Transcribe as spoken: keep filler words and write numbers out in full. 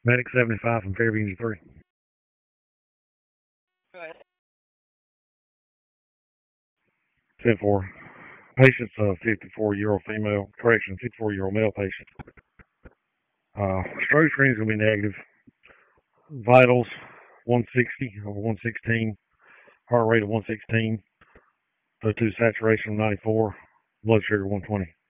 Medic seventy-five from Fairview three. Go ahead. ten four. Patient's a fifty-four-year-old female, correction, fifty-four-year-old male patient. Uh, stroke screen's going to be negative. Vitals, one sixty over one sixteen. Heart rate of one sixteen. O two saturation of ninety-four. Blood sugar one twenty.